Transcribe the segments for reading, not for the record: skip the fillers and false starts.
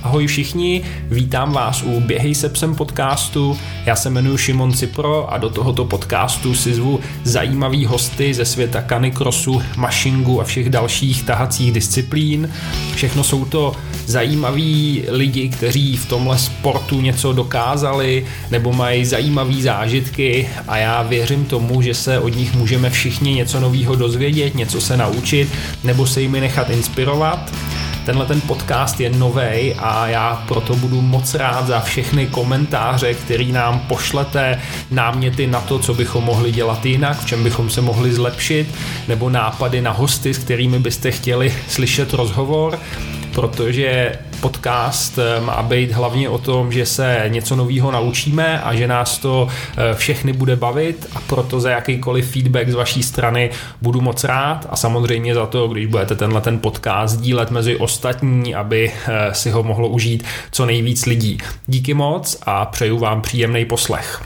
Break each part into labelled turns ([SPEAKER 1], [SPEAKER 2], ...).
[SPEAKER 1] Ahoj všichni, vítám vás u Běhej se psem podcastu. Já se jmenuji Šimon Cipro a do tohoto podcastu si zvu zajímavý hosty ze světa canicrossu, mašingu a všech dalších tahacích disciplín. Všechno jsou to zajímaví lidi, kteří v tomhle sportu něco dokázali nebo mají zajímavé zážitky a já věřím tomu, že se od nich můžeme všichni něco nového dozvědět, něco se naučit nebo se jimi nechat inspirovat. Tenhle ten podcast je novej a já proto budu moc rád za všechny komentáře, který nám pošlete, náměty na to, co bychom mohli dělat jinak, v čem bychom se mohli zlepšit, nebo nápady na hosty, s kterými byste chtěli slyšet rozhovor, protože podcast má být hlavně o tom, že se něco nového naučíme a že nás to všechny bude bavit a proto za jakýkoliv feedback z vaší strany budu moc rád a samozřejmě za to, když budete ten podcast dílet mezi ostatní, aby si ho mohlo užít co nejvíc lidí. Díky moc a přeju vám příjemný poslech.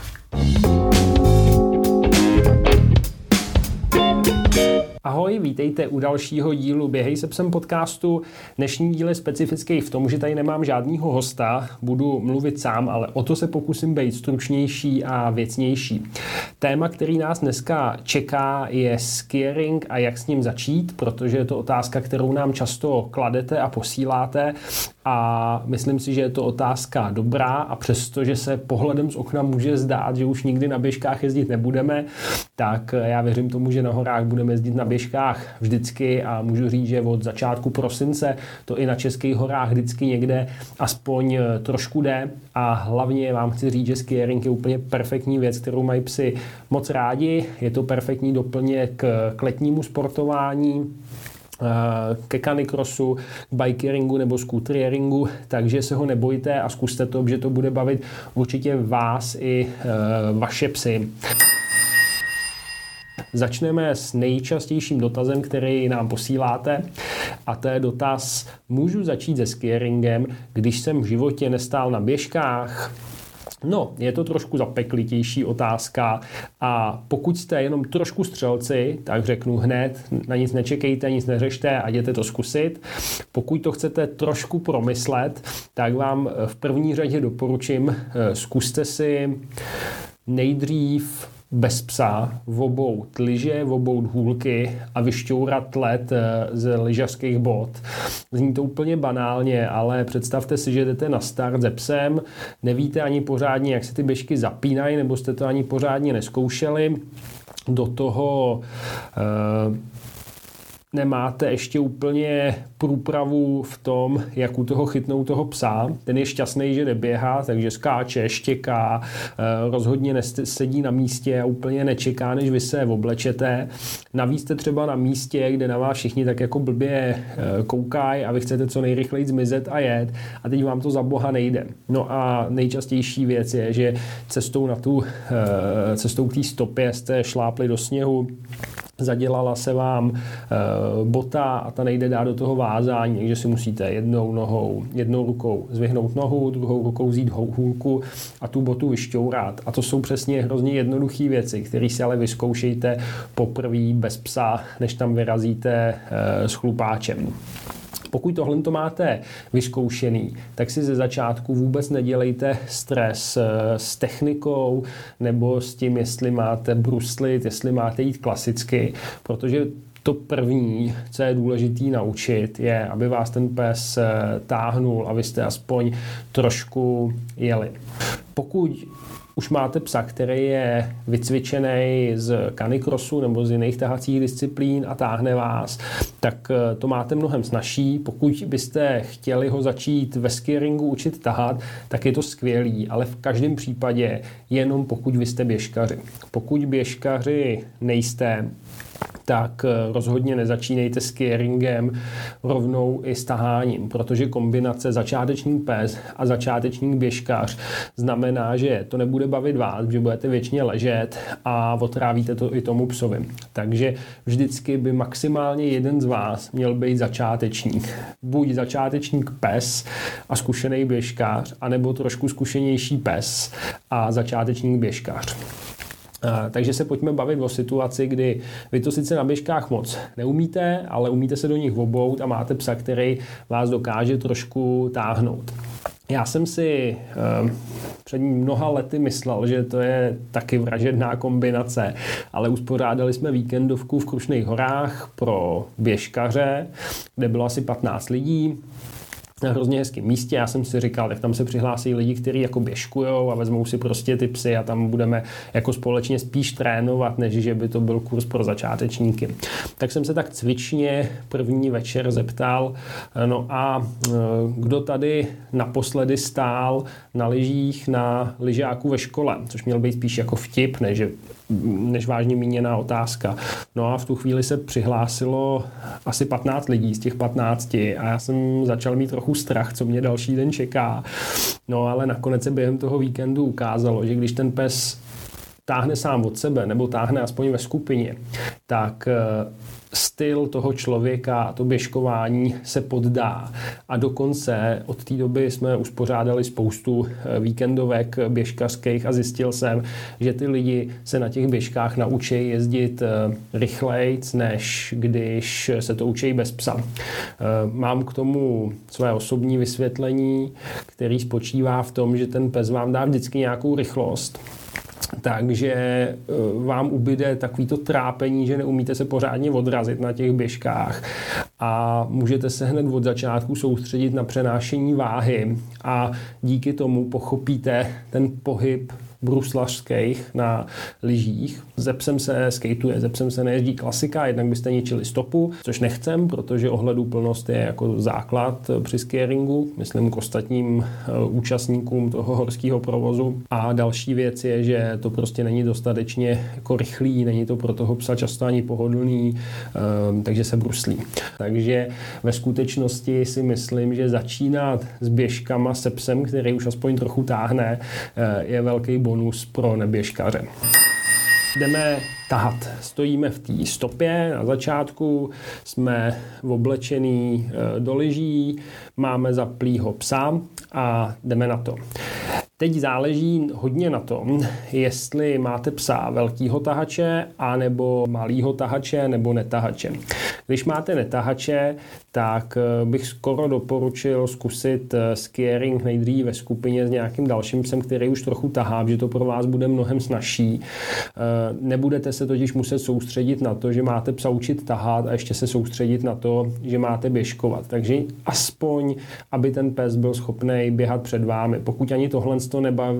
[SPEAKER 1] Ahoj, vítejte u dalšího dílu Běhej se psem podcastu. Dnešní díl je specifický v tom, že tady nemám žádného hosta, budu mluvit sám, ale o to se pokusím být stručnější a věcnější. Téma, který nás dneska čeká, je skiering a jak s ním začít, protože je to otázka, kterou nám často kladete a posíláte a myslím si, že je to otázka dobrá a přestože se pohledem z okna může zdát, že už nikdy na běžkách jezdit nebudeme, tak já věřím tomu, že na horách budeme jezdit na běžkách vždycky a můžu říct, že od začátku prosince to i na českých horách vždycky někde aspoň trošku jde a hlavně vám chci říct, že skiering je úplně perfektní věc, kterou mají psi moc rádi, je to perfektní doplněk k letnímu sportování, ke canicrossu, k bikeringu nebo scooterieringu, takže se ho nebojte a zkuste to, že to bude bavit určitě vás i vaše psy. Začneme s nejčastějším dotazem, který nám posíláte a to je dotaz, můžu začít se skieringem, když jsem v životě nestál na běžkách? No, je to trošku zapeklitější otázka a pokud jste jenom trošku střelci, tak řeknu hned, na nic nečekejte, nic neřešte a jděte to zkusit. Pokud to chcete trošku promyslet, tak vám v první řadě doporučím, zkuste si nejdřív bez psa vobout lyže, vobout hůlky a vyšťourat led z lyžařských bot. Zní to úplně banálně, ale představte si, že jdete na start se psem, nevíte ani pořádně, jak se ty běžky zapínají, nebo jste to ani pořádně nezkoušeli. Do toho nemáte ještě úplně průpravu v tom, jak u toho chytnout toho psa. Ten je šťastný, že neběhá, takže skáče, štěká, rozhodně sedí na místě a úplně nečeká, než vy se oblečete. Navíc jste třeba na místě, kde na vás všichni tak jako blbě koukají a vy chcete co nejrychleji zmizet a jet a teď vám to za boha nejde. No a nejčastější věc je, že cestou k té stopě jste šlápli do sněhu, zadělala se vám bota a ta nejde dát do toho vázání, takže si musíte jednou rukou zvyhnout nohu, druhou rukou vzít hůlku a tu botu vyšťourat. A to jsou přesně hrozně jednoduché věci, které si ale vyzkoušejte poprvé bez psa, než tam vyrazíte s chlupáčem. Pokud tohle to máte vyzkoušený, tak si ze začátku vůbec nedělejte stres s technikou nebo s tím, jestli máte bruslit, jestli máte jít klasicky, protože to první, co je důležitý naučit, je, aby vás ten pes táhnul a vy jste aspoň trošku jeli. Pokud už máte psa, který je vycvičený z canicrossu nebo z jiných tahacích disciplín a táhne vás, tak to máte mnohem snazší. Pokud byste chtěli ho začít ve skieringu učit tahat, tak je to skvělý, ale v každém případě jenom pokud vy jste běžkaři. Pokud běžkaři nejste, tak rozhodně nezačínejte skieringem rovnou i s taháním, protože kombinace začáteční pes a začáteční běžkař znamená, že to nebude bavit vás, že budete věčně ležet a otrávíte to i tomu psovi. Takže vždycky by maximálně jeden z vás měl být začátečník. Buď začátečník pes a zkušený běžkař, anebo trošku zkušenější pes a začátečník běžkař. Takže se pojďme bavit o situaci, kdy vy to sice na běžkách moc neumíte, ale umíte se do nich obout a máte psa, který vás dokáže trošku táhnout. Já jsem si před mnoha lety myslel, že to je taky vražedná kombinace, ale uspořádali jsme víkendovku v Krušných horách pro běžkaře, kde bylo asi 15 lidí. Na hrozně hezkém místě. Já jsem si říkal, tak tam se přihlásí lidi, kteří jako běžkujou a vezmou si prostě ty psy a tam budeme jako společně spíš trénovat, než že by to byl kurz pro začátečníky. Tak jsem se tak cvičně první večer zeptal, no a kdo tady naposledy stál na lyžích na lyžáku ve škole, což měl být spíš jako vtip, než vážně míněná otázka. No a v tu chvíli se přihlásilo asi 15 lidí z těch 15 a já jsem začal mít trochu strach, co mě další den čeká. No ale nakonec se během toho víkendu ukázalo, že když ten pes táhne sám od sebe, nebo táhne aspoň ve skupině, tak styl toho člověka a to běžkování se poddá. A dokonce od té doby jsme uspořádali spoustu víkendovek běžkařských a zjistil jsem, že ty lidi se na těch běžkách naučí jezdit rychlejc, než když se to učí bez psa. Mám k tomu své osobní vysvětlení, který spočívá v tom, že ten pes vám dá vždycky nějakou rychlost. Takže vám ubyde takovýto trápení, že neumíte se pořádně odrazit na těch běžkách a můžete se hned od začátku soustředit na přenášení váhy a díky tomu pochopíte ten pohyb bruslařských na lyžích. Ze psem se skateuje, ze psem se nejezdí klasika, jednak byste ničili stopu, což nechcem, protože ohleduplnost je jako základ při skatingu, myslím k ostatním účastníkům toho horského provozu. A další věc je, že to prostě není dostatečně jako rychlý, není to pro toho psa často ani pohodlný, takže se bruslí. Takže ve skutečnosti si myslím, že začínat s běžkama se psem, který už aspoň trochu táhne, je velký bonus pro neběžkaře. Jdeme tahat. Stojíme v té stopě na začátku, jsme oblečený do lyží, máme zaplýho psa a jdeme na to. Teď záleží hodně na tom, jestli máte psa velkýho tahače, anebo malýho tahače, nebo netahače. Když máte netahače, tak bych skoro doporučil zkusit skiering nejdřív ve skupině s nějakým dalším psem, který už trochu tahá, že to pro vás bude mnohem snazší. Nebudete se totiž muset soustředit na to, že máte psa učit tahat a ještě se soustředit na to, že máte běžkovat. Takže aspoň, aby ten pes byl schopný běhat před vámi. Pokud ani tohle to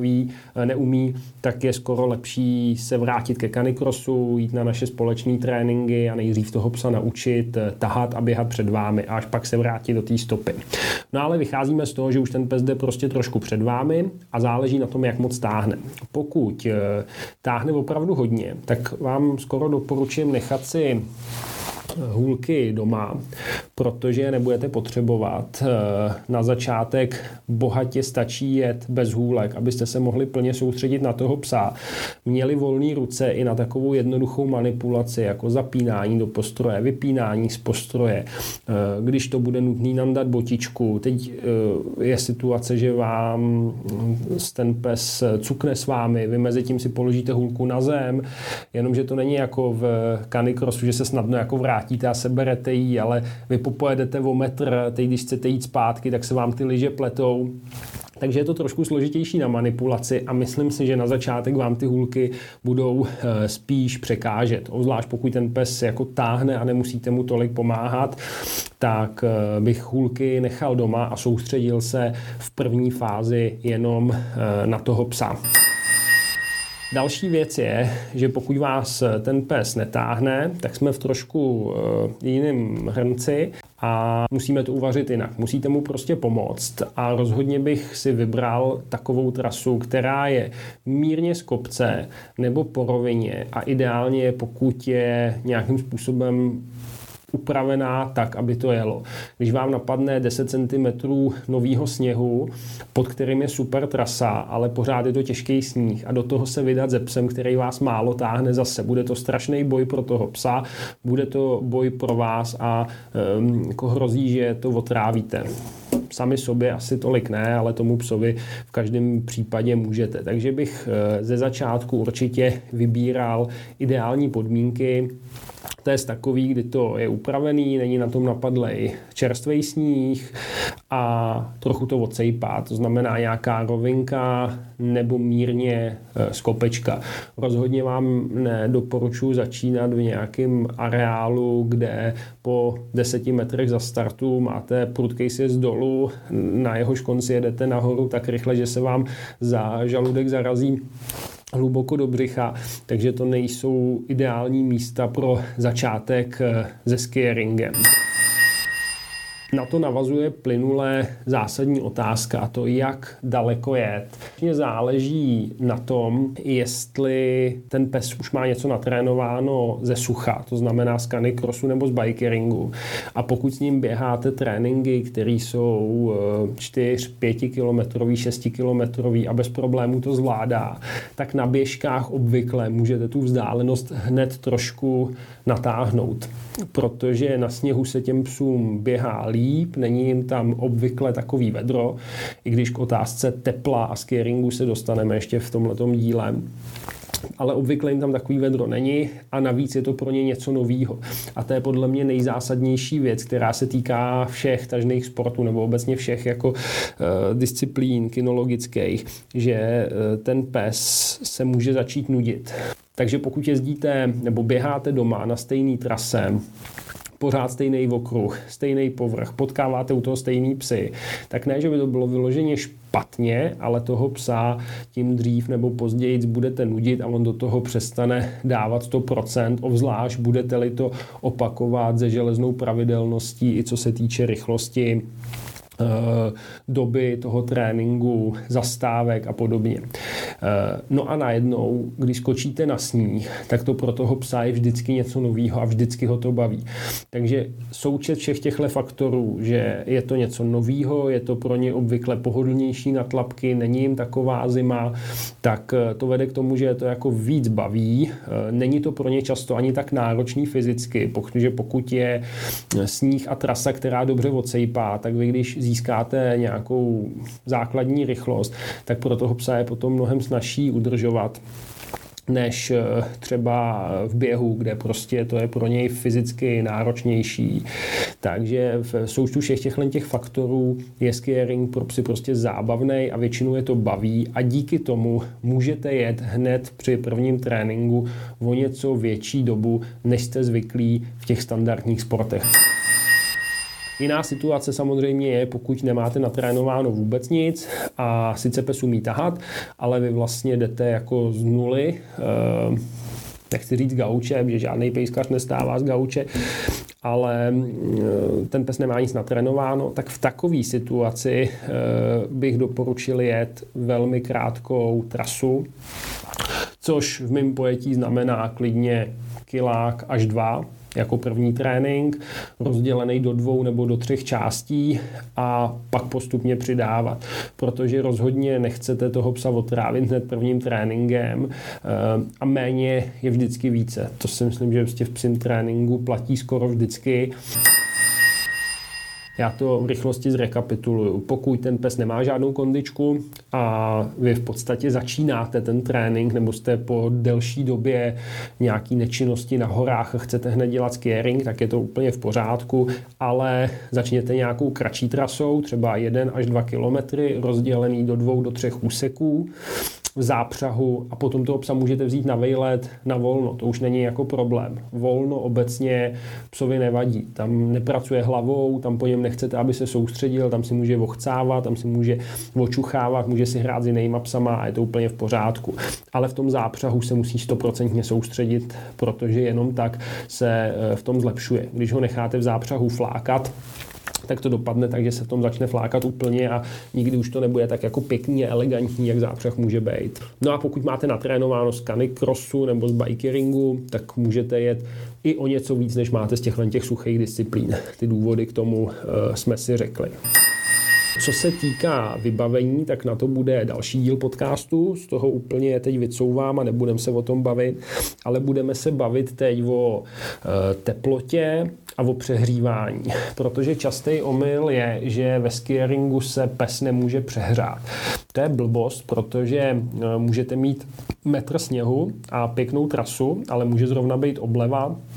[SPEAKER 1] neumí, tak je skoro lepší se vrátit ke canicrossu, jít na naše společné tréninky a nejdřív toho psa naučit tahat a běhat před vámi a až pak se vrátit do té stopy. No ale vycházíme z toho, že už ten pes jde prostě trošku před vámi a záleží na tom, jak moc táhne. Pokud táhne opravdu hodně, tak vám skoro doporučím nechat si hůlky doma, protože nebudete potřebovat. Na začátek bohatě stačí jet bez hůlek, abyste se mohli plně soustředit na toho psa. Měli volné ruce i na takovou jednoduchou manipulaci, jako zapínání do postroje, vypínání z postroje. Když to bude nutný nandat botičku, teď je situace, že vám ten pes cukne s vámi, vy mezi tím si položíte hůlku na zem, jenomže to není jako v canicrossu, že se snadno jako vrátíte a seberete jí, ale vy popojedete o metr, teď když chcete jít zpátky, tak se vám ty lyže pletou. Takže je to trošku složitější na manipulaci a myslím si, že na začátek vám ty hůlky budou spíš překážet. Obzvlášť pokud ten pes jako táhne a nemusíte mu tolik pomáhat, tak bych hůlky nechal doma a soustředil se v první fázi jenom na toho psa. Další věc je, že pokud vás ten pes netáhne, tak jsme v trošku jiném hrnci a musíme to uvařit jinak. Musíte mu prostě pomoct a rozhodně bych si vybral takovou trasu, která je mírně z kopce nebo po rovině a ideálně pokud je nějakým způsobem upravená tak, aby to jelo. Když vám napadne 10 cm novýho sněhu, pod kterým je super trasa, ale pořád je to těžký sníh a do toho se vydat se psem, který vás málo táhne zase. Bude to strašný boj pro toho psa, bude to boj pro vás a jako hrozí, že to otrávíte. Sami sobě asi tolik ne, ale tomu psovi v každém případě můžete. Takže bych ze začátku určitě vybíral ideální podmínky To je takový, kdy to je upravený, není na tom napadlej čerstvý sníh a trochu to odsejpá. To znamená nějaká rovinka nebo mírně skopečka. Rozhodně vám nedoporučuji začínat v nějakém areálu, kde po 10 metrech za startu máte prudkej sjezd dolů, na jehož konci jedete nahoru tak rychle, že se vám za žaludek zarazí hluboko do břicha, takže to nejsou ideální místa pro začátek se skieringem. Na to navazuje plynule zásadní otázka, a to jak daleko jet. Mně záleží na tom, jestli ten pes už má něco natrénováno ze sucha, to znamená z canicrossu nebo z bikeringu. A pokud s ním běháte tréninky, které jsou 4, 5 kilometrový, 6 kilometrový a bez problémů to zvládá, tak na běžkách obvykle můžete tu vzdálenost hned trošku natáhnout. Protože na sněhu se těm psům běhá líp, není jim tam obvykle takový vedro, i když k otázce tepla a skieringu se dostaneme ještě v tomhletom díle. Ale obvykle jim tam takový vedro není a navíc je to pro ně něco novýho. A to je podle mě nejzásadnější věc, která se týká všech tažných sportů nebo obecně všech jako disciplín kinologických, že ten pes se může začít nudit. Takže pokud jezdíte nebo běháte doma na stejné trase, pořád stejný okruh, stejný povrch, potkáváte u toho stejný psy, tak ne, že by to bylo vyloženě špatně, ale toho psa tím dřív nebo později budete nudit a on do toho přestane dávat 100%, obzvlášť budete-li to opakovat se železnou pravidelností, i co se týče rychlosti, doby toho tréninku, zastávek a podobně. No a najednou, když skočíte na sníh, tak to pro toho psa je vždycky něco novýho a vždycky ho to baví. Takže součet všech těchto faktorů, že je to něco novýho, je to pro ně obvykle pohodlnější na tlapky, není jim taková zima, tak to vede k tomu, že je to jako víc baví. Není to pro ně často ani tak náročný fyzicky, protože pokud je sníh a trasa, která dobře odsejpá, tak vy když získáte nějakou základní rychlost, tak pro toho psa je potom mnohem snazší udržovat než třeba v běhu, kde prostě to je pro něj fyzicky náročnější. Takže v součtu všech těch faktorů je skiering pro psy prostě zábavný a většinou je to baví a díky tomu můžete jet hned při prvním tréninku o něco větší dobu, než jste zvyklí v těch standardních sportech. Jiná situace samozřejmě je, pokud nemáte natrénováno vůbec nic a sice pes umí tahat, ale vy vlastně jdete jako z nuly, nechci říct gauče, že žádný pejskař nestává z gauče, ale ten pes nemá nic natrénováno, tak v takové situaci bych doporučil jet velmi krátkou trasu, což v mém pojetí znamená klidně kilák až 2, jako první trénink, rozdělený do 2 nebo do 3 částí a pak postupně přidávat. Protože rozhodně nechcete toho psa otrávit hned prvním tréninkem a méně je vždycky více. To si myslím, že v psím tréninku platí skoro vždycky. Já to v rychlosti zrekapituluju. Pokud ten pes nemá žádnou kondičku a vy v podstatě začínáte ten trénink nebo jste po delší době nějaký nečinnosti na horách a chcete hned dělat skiering, tak je to úplně v pořádku, ale začněte nějakou kratší trasou, třeba 1 až 2 kilometry, rozdělený do 2 do 3 úseků v zápřahu a potom toho psa můžete vzít na vejlet, na volno. To už není jako problém. Volno obecně psovi nevadí. Tam nepracuje hlavou, tam po něm nechcete, aby se soustředil, tam si může vochcávat, tam si může očuchávat, může si hrát s jinýma psama a je to úplně v pořádku. Ale v tom zápřahu se musí 100% soustředit, protože jenom tak se v tom zlepšuje. Když ho necháte v zápřahu flákat, tak to dopadne tak, že se v tom začne flákat úplně a nikdy už to nebude tak jako pěkný a elegantní, jak zápřah může být. No a pokud máte natrénováno z canicrossu nebo z bikeringu, tak můžete jet i o něco víc, než máte z těch suchých disciplín. Ty důvody k tomu jsme si řekli. Co se týká vybavení, tak na to bude další díl podcastu, z toho úplně teď vycouvám a nebudeme se o tom bavit, ale budeme se bavit teď o teplotě a o přehřívání, protože častý omyl je, že ve skieringu se pes nemůže přehrát. To je blbost, protože můžete mít metr sněhu a pěknou trasu, ale může zrovna být obleva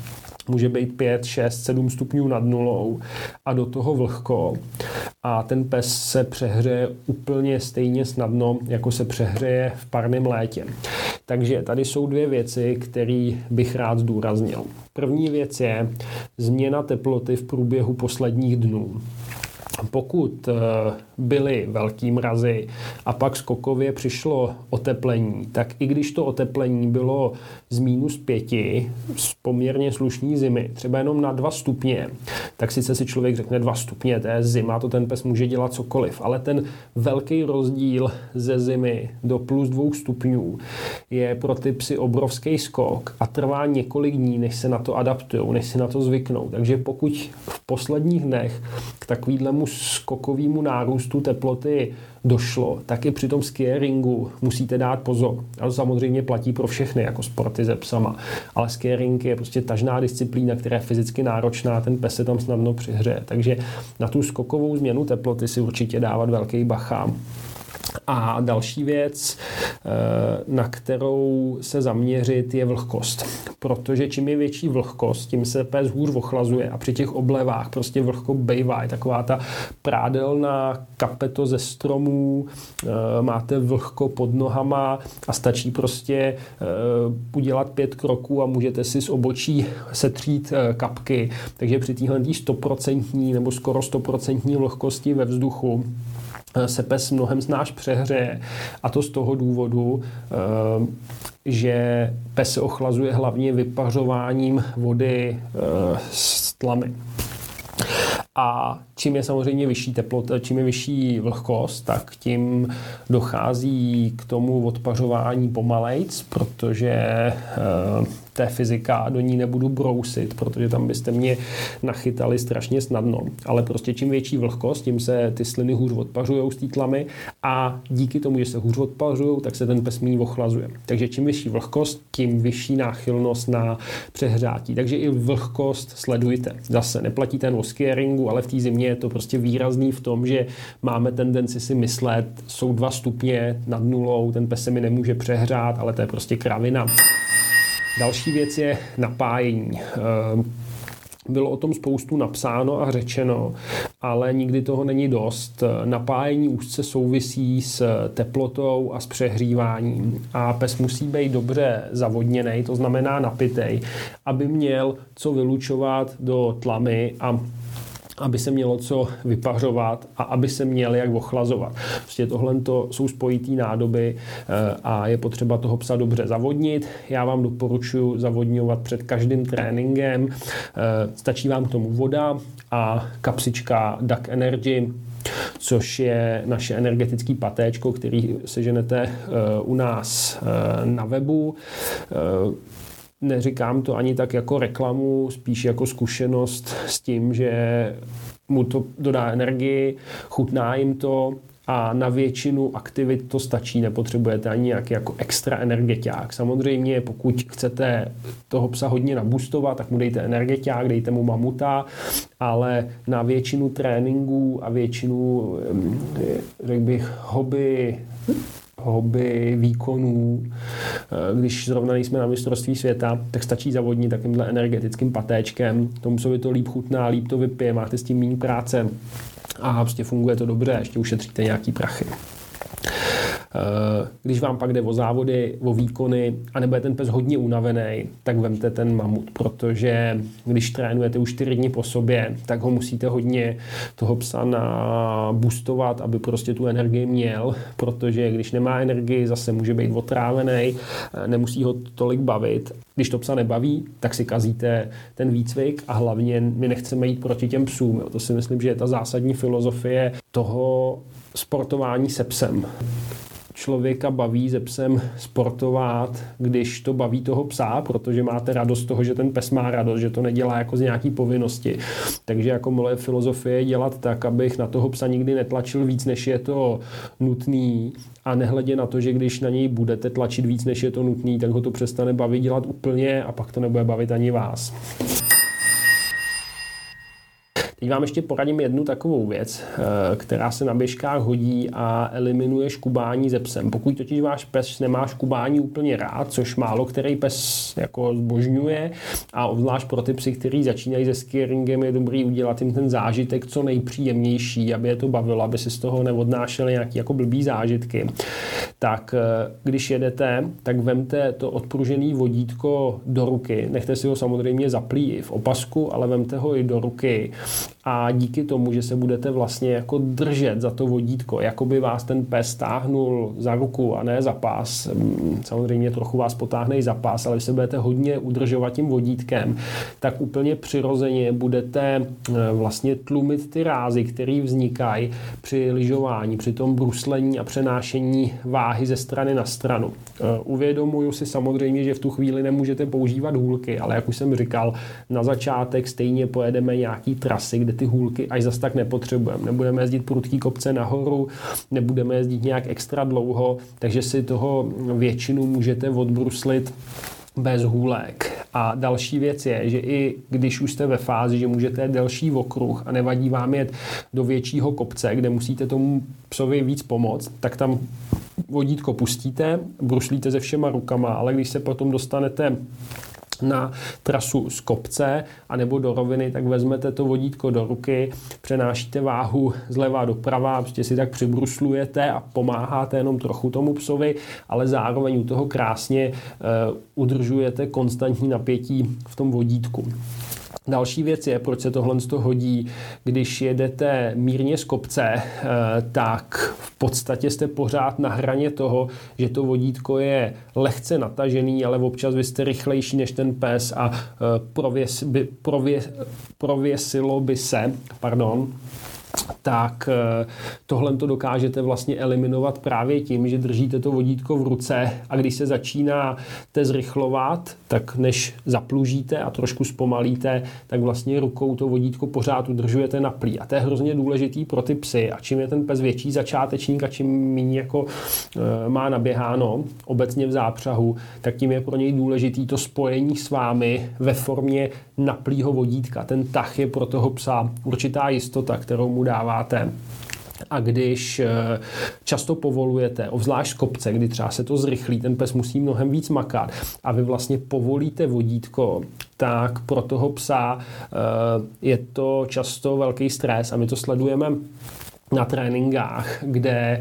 [SPEAKER 1] může být 5, 6, 7 stupňů nad nulou a do toho vlhko. A ten pes se přehřeje úplně stejně snadno, jako se přehřeje v parném létě. Takže tady jsou dvě věci, které bych rád zdůraznil. První věc je změna teploty v průběhu posledních dnů. Pokud byly velký mrazy a pak skokově přišlo oteplení, tak i když to oteplení bylo z -5 z poměrně slušný zimy, třeba jenom na 2 stupně, tak sice si člověk řekne 2 stupně, to je zima, to ten pes může dělat cokoliv, ale ten velký rozdíl ze zimy do +2 stupňů je pro ty psy obrovský skok a trvá několik dní, než se na to adaptujou, než si na to zvyknou. Takže pokud v posledních dnech k takovýhlemu skokovému nárůstu teploty došlo, tak i při tom skieringu musíte dát pozor. A to samozřejmě platí pro všechny, jako sporty se psama. Ale skiering je prostě tažná disciplína, která je fyzicky náročná, ten pes se tam snadno přihřeje. Takže na tu skokovou změnu teploty si určitě dávat velký bacha. A další věc, na kterou se zaměřit, je vlhkost. Protože čím je větší vlhkost, tím se pes hůř ochlazuje a při těch oblevách prostě vlhko bejvá. Je taková ta prádelná kapeto ze stromů, máte vlhko pod nohama a stačí prostě udělat 5 kroků a můžete si z obočí setřít kapky. Takže při téhle 100% nebo skoro 100% vlhkosti ve vzduchu se pes mnohem snáš přehřeje, a to z toho důvodu, že pes se ochlazuje hlavně vypařováním vody z tlamy. A čím je samozřejmě vyšší teplota, čím je vyšší vlhkost, tak tím dochází k tomu odpařování pomalejc, protože té fyzika do ní nebudu brousit, protože tam byste mě nachytali strašně snadno. Ale prostě čím větší vlhkost, tím se ty sliny hůř odpařujou z té tlamy a díky tomu, že se hůř odpařujou, tak se ten pes méně ochlazuje. Takže čím vyšší vlhkost, tím vyšší náchylnost na přehřátí. Takže i vlhkost sledujte. Zase neplatí ten o skieringu, ale v té zimě je to prostě výrazný v tom, že máme tendenci si myslet, jsou 2 stupně nad nulou, ten pes se mi nemůže přehřát, ale to je prostě kravina. Další věc je napájení. Bylo o tom spoustu napsáno a řečeno, ale nikdy toho není dost. Napájení úzce souvisí s teplotou a s přehříváním. A pes musí být dobře zavodněnej, to znamená napitej, aby měl co vylučovat do tlamy a aby se mělo co vypařovat a aby se měl jak ochlazovat. Prostě tohle jsou spojitý nádoby a je potřeba toho psa dobře zavodnit. Já vám doporučuji zavodňovat před každým tréninkem. Stačí vám k tomu voda a kapsička Duck Energy, což je naše energetické patéčko, který seženete u nás na webu. Neříkám to ani tak jako reklamu, spíš jako zkušenost s tím, že mu to dodá energii, chutná jim to a na většinu aktivit to stačí, nepotřebujete ani nějaký jako extra energetiák. Samozřejmě, pokud chcete toho psa hodně naboostovat, tak mu dejte energetiák, dejte mu mamuta, ale na většinu tréninků a většinu, řekl bych, hobby výkonů, když zrovna nejsme na mistrovství světa, tak stačí zavodnit takýmhle energetickým patéčkem. Tomu psovi to líp chutná, líp to vypije, máte s tím méně práce a prostě funguje to dobře, ještě ušetříte nějaký prachy. Když vám pak jde o závody, o výkony a nebo je ten pes hodně unavený, tak vemte ten mamut, protože když trénujete už 4 dny po sobě, tak ho musíte hodně toho psa naboostovat, aby prostě tu energii měl, protože když nemá energii, zase může být otrávený, nemusí ho tolik bavit. Když to psa nebaví, tak si kazíte ten výcvik a hlavně my nechceme jít proti těm psům. Jo. To si myslím, že je ta zásadní filozofie toho sportování se psem. Člověka baví se psem sportovat, když to baví toho psa, protože máte radost z toho, že ten pes má radost, že to nedělá jako z nějaký povinnosti. Takže jako moje filozofie je dělat tak, abych na toho psa nikdy netlačil víc, než je to nutný, a nehledě na to, že když na něj budete tlačit víc, než je to nutný, tak ho to přestane bavit dělat úplně a pak to nebude bavit ani vás. Teď vám ještě poradím jednu takovou věc, která se na běžkách hodí a eliminuje škubání ze psem. Pokud totiž váš pes nemá škubání úplně rád, což málo který pes jako zbožňuje, a obzvlášť pro ty psy, kteří začínají se skieringem, je dobrý udělat jim ten zážitek co nejpříjemnější, aby je to bavilo, aby si z toho neodnášeli nějaký jako blbý zážitky. Tak když jedete, tak vemte to odpružený vodítko do ruky. Nechte si ho samozřejmě zaplý i v opasku, ale vemte ho i do ruky. A díky tomu, že se budete vlastně jako držet za to vodítko, jako by vás ten pes táhnul za ruku a ne za pás. Samozřejmě trochu vás potáhne i za pás, ale když se budete hodně udržovat tím vodítkem, tak úplně přirozeně budete vlastně tlumit ty rázy, které vznikají při lyžování, při tom bruslení a přenášení váhy ze strany na stranu. Uvědomuju si samozřejmě, že v tu chvíli nemůžete používat hůlky, ale jak už jsem říkal, na začátek stejně pojedeme nějaký trasy, kde ty hůlky až zas tak nepotřebujeme. Nebudeme jezdit prudký kopce nahoru, nebudeme jezdit nějak extra dlouho, takže si toho většinu můžete odbruslit bez hůlek. A další věc je, že i když už jste ve fázi, že můžete delší okruh a nevadí vám jet do většího kopce, kde musíte tomu psovi víc pomoct, tak tam vodítko pustíte, bruslíte se všema rukama, ale když se potom dostanete na trasu z kopce anebo do roviny, tak vezmete to vodítko do ruky, přenášíte váhu zleva doprava, prostě si tak přibruslujete a pomáháte jenom trochu tomu psovi, ale zároveň u toho krásně udržujete konstantní napětí v tom vodítku. Další věc je, proč se tohle hodí, když jedete mírně z kopce, tak v podstatě jste pořád na hraně toho, že to vodítko je lehce natažený, ale občas vy jste rychlejší než ten pes a prověsilo by se, tak tohle to dokážete vlastně eliminovat právě tím, že držíte to vodítko v ruce a když se začínáte zrychlovat, tak než zaplužíte a trošku zpomalíte, tak vlastně rukou to vodítko pořád udržujete na plí. A to je hrozně důležitý pro ty psy. A čím je ten pes větší začátečník a čím méně jako má naběháno obecně v zápřahu, tak tím je pro něj důležitý to spojení s vámi ve formě naplýho vodítka. Ten tah je pro toho psa určitá jistota, kterou mu dáváte. A když často povolujete, obzvlášť z kopce, kdy třeba se to zrychlí, ten pes musí mnohem víc makat a vy vlastně povolíte vodítko, tak pro toho psa je to často velký stres a my to sledujeme na tréninkách, kde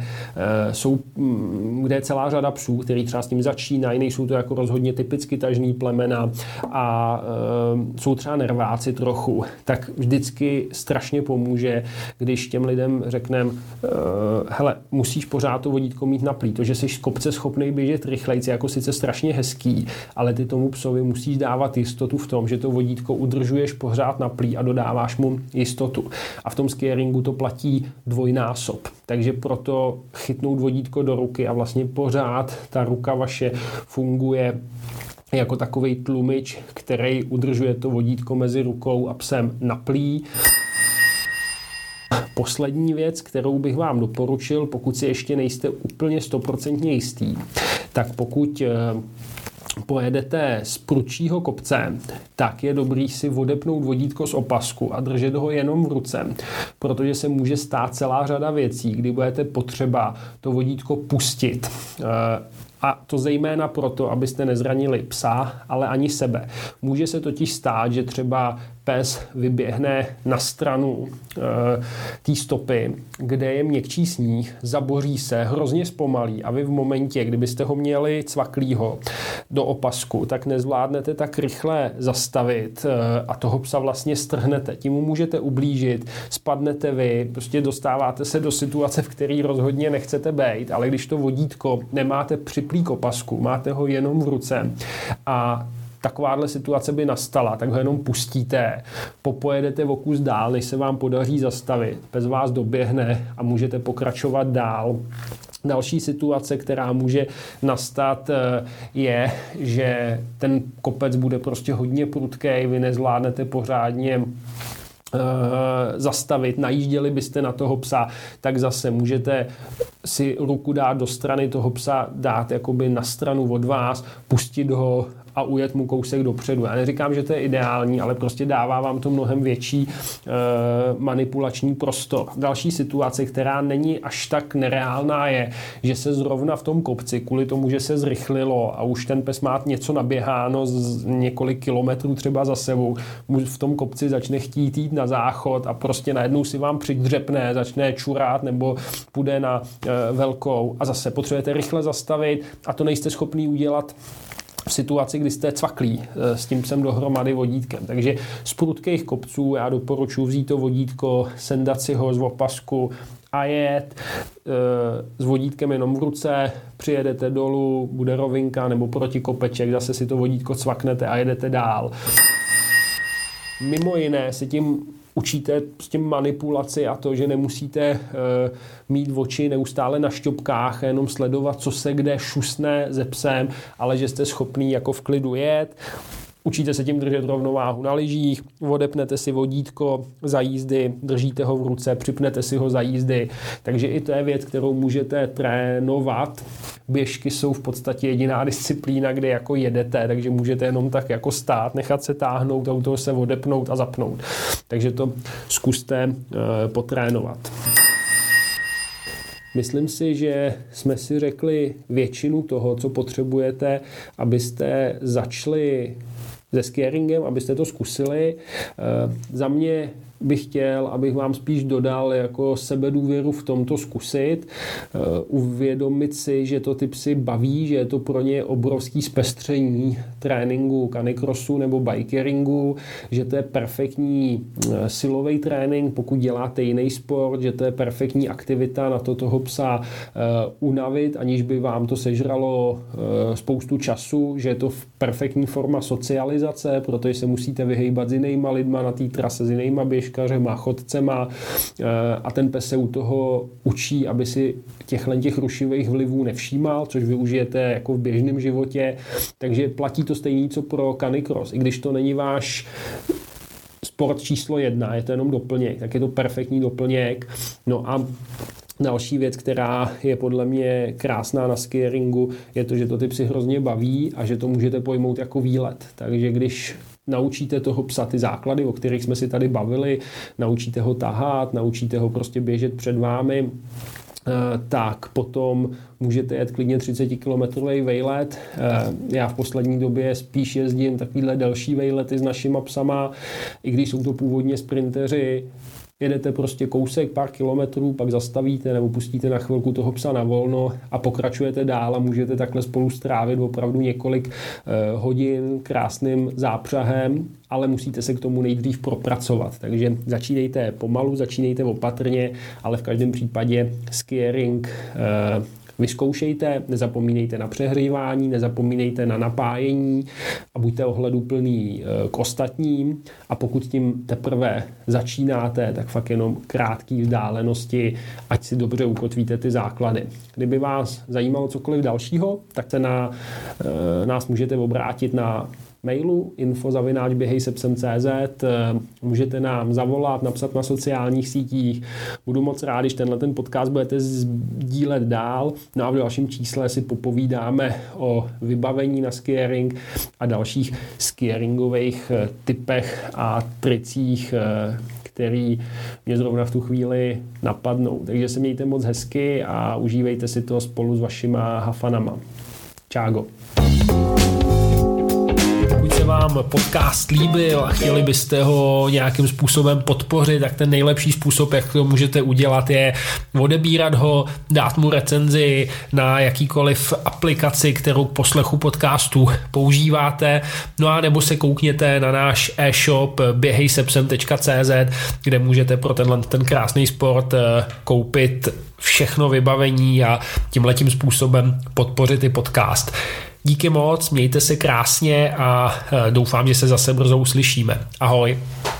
[SPEAKER 1] je celá řada psů, který třeba s tím začínají, nejsou to jako rozhodně typicky tažný plemena a jsou třeba nerváci trochu, tak vždycky strašně pomůže, když těm lidem řekneme, hele, musíš pořád to vodítko mít naplý. To, že jsi z kopce schopný běžet rychlejc, jako sice strašně hezký, ale ty tomu psovi musíš dávat jistotu v tom, že to vodítko udržuješ pořád naplý a dodáváš mu jistotu. A v tom skieringu to platí dvojnásob. Takže proto chytnout vodítko do ruky a vlastně pořád ta ruka vaše funguje jako takovej tlumič, který udržuje to vodítko mezi rukou a psem naplý. Poslední věc, kterou bych vám doporučil, pokud si ještě nejste úplně 100% jistý, tak pokud pojedete z prudšího kopce, tak je dobrý si odepnout vodítko z opasku a držet ho jenom v ruce, protože se může stát celá řada věcí, kdy budete potřeba to vodítko pustit. A to zejména proto, abyste nezranili psa, ale ani sebe. Může se totiž stát, že třeba pes vyběhne na stranu té stopy, kde je měkčí sníh, zaboří se, hrozně zpomalí a vy v momentě, kdybyste ho měli cvaklýho do opasku, tak nezvládnete tak rychle zastavit a toho psa vlastně strhnete. Tím mu můžete ublížit, spadnete vy, prostě dostáváte se do situace, v které rozhodně nechcete být, ale když to vodítko nemáte připlý k opasku, máte ho jenom v ruce a takováhle situace by nastala, tak ho jenom pustíte, popojedete o kus dál, než se vám podaří zastavit. Pes vás doběhne a můžete pokračovat dál. Další situace, která může nastat, je, že ten kopec bude prostě hodně prudký, vy nezvládnete pořádně zastavit, najížděli byste na toho psa, tak zase můžete si ruku dát do strany toho psa, dát jakoby na stranu od vás, pustit ho a ujet mu kousek dopředu. Já neříkám, že to je ideální, ale prostě dává vám to mnohem větší manipulační prostor. Další situace, která není až tak nereálná, je, že se zrovna v tom kopci, kvůli tomu, že se zrychlilo a už ten pes má něco naběháno z několik kilometrů třeba za sebou, v tom kopci začne chtít jít na záchod a prostě najednou si vám přidřepne, začne čurát nebo půjde na velkou a zase potřebujete rychle zastavit a to nejste schopný udělat v situaci, kdy jste cvaklí s tím psem dohromady vodítkem. Takže z prudkých kopců já doporučuji vzít to vodítko, sendat si ho z opasku a jet s vodítkem jenom v ruce, přijedete dolů, bude rovinka nebo proti kopeček, zase si to vodítko cvaknete a jedete dál. Mimo jiné se tím učíte s tím manipulaci a to, že nemusíte mít oči neustále na šťopkách a jenom sledovat, co se kde šusne se psem, ale že jste schopný jako v klidu jet. Učíte se tím držet rovnováhu na lyžích, odepnete si vodítko za jízdy, držíte ho v ruce, připnete si ho za jízdy. Takže i to je věc, kterou můžete trénovat. Běžky jsou v podstatě jediná disciplína, kde jako jedete, takže můžete jenom tak jako stát, nechat se táhnout, auto se odepnout a zapnout. Takže to zkuste potrénovat. Myslím si, že jsme si řekli většinu toho, co potřebujete, abyste začali se skiéringem, abyste to zkusili. Za mě bych chtěl, abych vám spíš dodal jako sebedůvěru v tomto zkusit, uvědomit si, že to ty psy baví, že je to pro ně obrovský zpestření tréninku canicrossu nebo bikeringu, že to je perfektní silový trénink, pokud děláte jiný sport, že to je perfektní aktivita na to toho psa unavit, aniž by vám to sežralo spoustu času, že je to perfektní forma socializace, protože se musíte vyhejbat s jinýma lidma na té trase, s jinýma běžkařema, chodcema a ten pes se u toho učí, aby si těch rušivých vlivů nevšímal, což využijete jako v běžném životě. Takže platí to stejný, co pro canicross. I když to není váš sport číslo 1, je to jenom doplněk, tak je to perfektní doplněk. No a další věc, která je podle mě krásná na skieringu, je to, že to ty psy hrozně baví a že to můžete pojmout jako výlet. Takže když naučíte toho psa ty základy, o kterých jsme si tady bavili, naučíte ho tahat, naučíte ho prostě běžet před vámi, tak potom můžete jet klidně 30-kilometrový vejlet. Já v poslední době spíš jezdím takovýhle delší vejlety s našima psama, i když jsou to původně sprinteři. Jedete prostě kousek, pár kilometrů, pak zastavíte nebo pustíte na chvilku toho psa na volno a pokračujete dál a můžete takhle spolu strávit opravdu několik hodin krásným zápřahem, ale musíte se k tomu nejdřív propracovat. Takže začínejte pomalu, začínejte opatrně, ale v každém případě skiering vyzkoušejte, nezapomínejte na přehřívání, nezapomínejte na napájení a buďte ohleduplný k ostatním a pokud tím teprve začínáte, tak fakt jenom krátký vzdálenosti, ať si dobře ukotvíte ty základy. Kdyby vás zajímalo cokoliv dalšího, tak se na nás můžete obrátit na mailu info@běhejsepsem.cz, můžete nám zavolat, napsat na sociálních sítích. Budu moc rád, když ten podcast budete sdílet dál. No a v dalším čísle si popovídáme o vybavení na skiering a dalších skieringových typech a tricích, který mě zrovna v tu chvíli napadnou. Takže se mějte moc hezky a užívejte si to spolu s vašima hafanama. Čágo. Pokud se vám podcast líbil a chtěli byste ho nějakým způsobem podpořit, tak ten nejlepší způsob, jak to můžete udělat, je odebírat ho, dát mu recenzi na jakýkoliv aplikaci, kterou k poslechu podcastu používáte, no a nebo se koukněte na náš e-shop běhejsepsem.cz, kde můžete pro ten krásný sport koupit všechno vybavení a tímhletím způsobem podpořit i podcast. Díky moc, mějte se krásně a doufám, že se zase brzo uslyšíme. Ahoj.